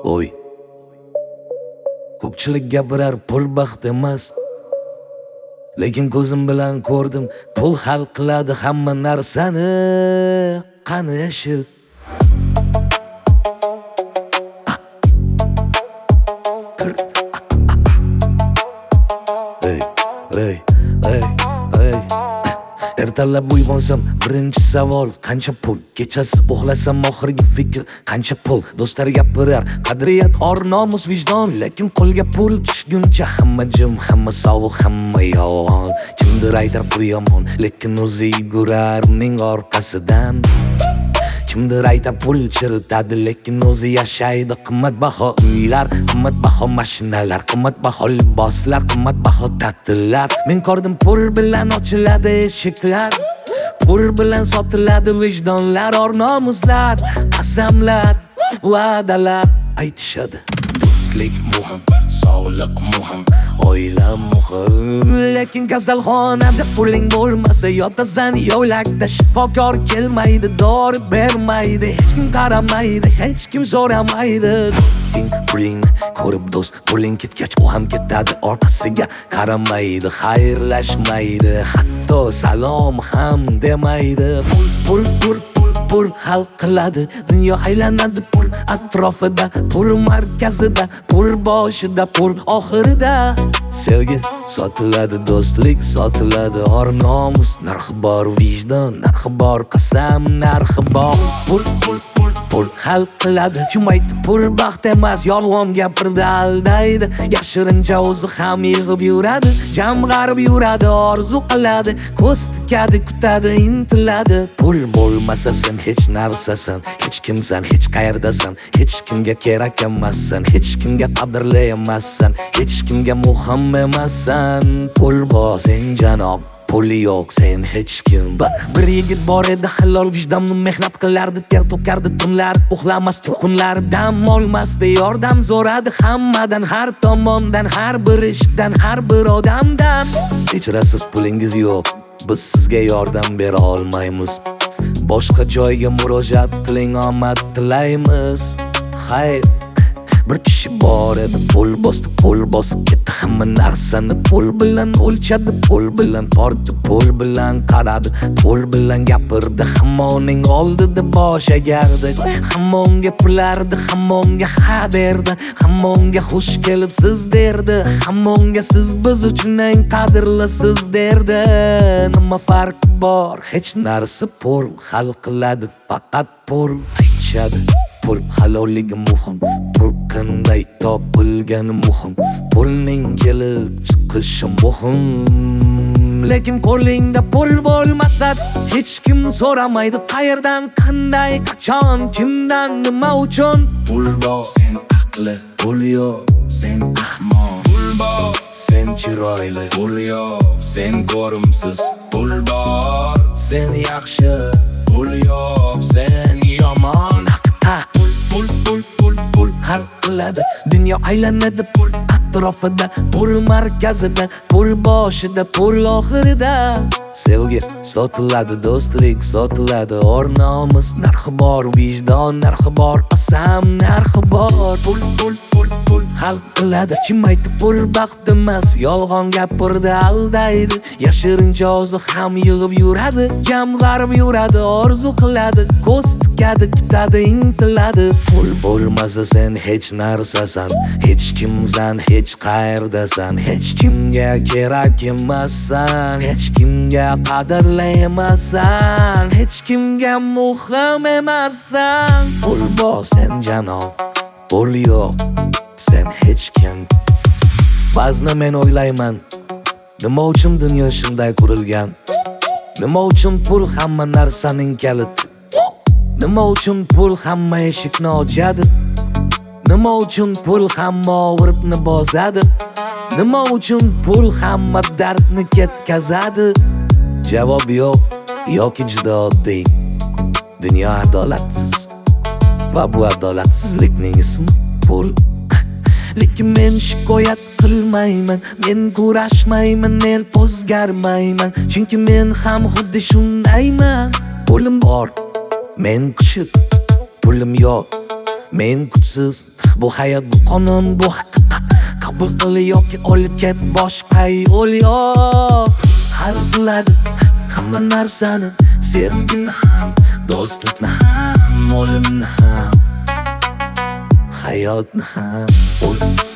Oy, ko'pchilik gapirar pul baxt emas, lekin ko'zim bilan ko'rdim, pul hal qiladi hamma narsani. Qani eshit. Ertalab uyg'onsam birinchi savol qancha pul, kechasi uxlasam oxirgi fikr qancha pul. Do'stlar gapirar qadriyat, or, nomus, vijdon, lekin qo'lga pul tushguncha hamma jim, hamma sovuq, hamma yolg'on. Kimdir aytar pul yomon, lekin o'zi yugurar uning orqasidan. Kimdir aytar pul chiritadi, lekin o'zi yashaydi. Qimmatbaho uylar, qimmatbaho mashinalar, qimmatbaho liboslar, qimmatbaho ta'tillar. Men ko'rdim pul bilan ochiladi eshiklar, pul bilan sotiladi vijdonlar, or, nomuslar, qasamlar, va'dalar. Aytishadi do'stlik muhim, sog'liq muhim, oila muhim, lekin kasalxonada puling bo'lmasa yotasan yo'lakda. Shifokor kelmaydi, dori bermaydi, hech kim qaramaydi, hech kim so'ramaydi. Do'sting puling ko'rib do'st, puling ketgach u ham ketadi, orqasiga qaramaydi, xayrlashmaydi, hatto salom ham demaydi. Pul hal qiladi, dunyo aylanadi pul atrofida, pul markazida, pul boshida, pul oxirida. Sevgi sotiladi, do'stlik sotiladi, or, nomus narxi bor, vijdon narxi bor, qasam narxi bor. Pul hal qiladi. Kim aytdi pul baxt emas, yolg'on gapirdi, aldaydi. Yashirincha o'zi ham yig'ib yuradi, jamg'arib yuradi, orzu qiladi, ko'z tikadi, kutadi, intiladi. Pul bo'lmasa sen hech narsasan, hech kimsan, hech qayerdasan, hech kimga kerak emassan, hech kimga qadrli emassan, hech kimga muhim emassan. Pul bor sen janob, puli yo'q sen hech kim. Bir yigit bor edi, halol vijdonni mehnat qilardi, ter to'kardi tunlar, uxlamasdi kunlar, dam olmasdi, yordam so'radi hammadan, har tomondan, har bir ishdan, har bir odamdan. Kechirasiz, pulingiz yo'q, biz sizga yordam bera olmaymiz, boshqa joyga murojaat qiling, omad tilaymiz. Xayr, bir kishi bor edi, pul bosib ketdi hamma narsani. Pul bilan o'lchadi, pul bilan tortdi, pul bilan qaradi, pul bilan gapirdi, hamma uning oldida bosh egardi. Hamma unga pulardi, hamma unga ha derdi, hamma unga xush kelibsiz derdi, hamma unga siz biz uchun eng qadrlisiz derdi. Nima farq bor? Hech narsa. Pul hal qiladi, faqat pul. Aytishadi pul halolligi muhim, pul qanday topilgani muhim, pulning kelib chiqishi muhim. Lekin qo'lingda pul bo'lmasa hech kim so'ramaydi, qayerdan, qanday, qachon, kimdan, nima uchun. Pul bor sen aqli, pul yo'q sen ahmoq. Pul bor Sen chiroyli, pul yo'q sen ko'rimsiz. Pul bor sen yaxshi, pul yo'q sen yomon. Pul hal qiladi, dunyo aylanadi pul atrofida, pul markazida, pul boshida, pul oxirida. Sevgi sotiladi, do'stlik sotiladi, or, nomus narxi bor, vijdon narxi bor, qasam narxi bor. Pul hal qiladi. Kim aytdi pul baxt emas, yolg'on gapirdi, aldaydi. Yashirincha o'zi ham yig'ib yuradi, jamg'arib yuradi, orzu qiladi, ko'z tikadi, kutadi, intiladi. Pul bo'lmasa sen hech narsasan, hech kimsan, hech qayerdasan, hech kimga kerak emassan, hech kimga qadrli emassan, hech kimga muhim emassan. Pul bor sen janob, pul yo'q sen hech kim. Ba'zida men o'ylayman, nima uchun dunyo shunday qurilgan? Nima uchun pul hamma narsaning kaliti? Nima uchun pul hamma eshikni ochadi? Nima uchun pul hamma og'riqni bosadi? Nima uchun pul hamma dardni ketkazadi? Javob yo'q, yoki juda oddiy. Dunyo adolatsiz va bu adolatsizlikning ismi pul. Lekin men shikoyat qilmayman, men kurashmayman, el o'zgarmayman, chunki men ham xuddi shundayman. Pulim bor, men kuchuk, pulim yo'q, Men kuchsiz, bu hayot, bu qonun, bu haqiqat. Qabul qil yoki olib ket boshqa yo'l yo'q. Hal qiladi hamma narsani, sevgini ham, do'stlikni ham, o'limni ham, hayotni ham.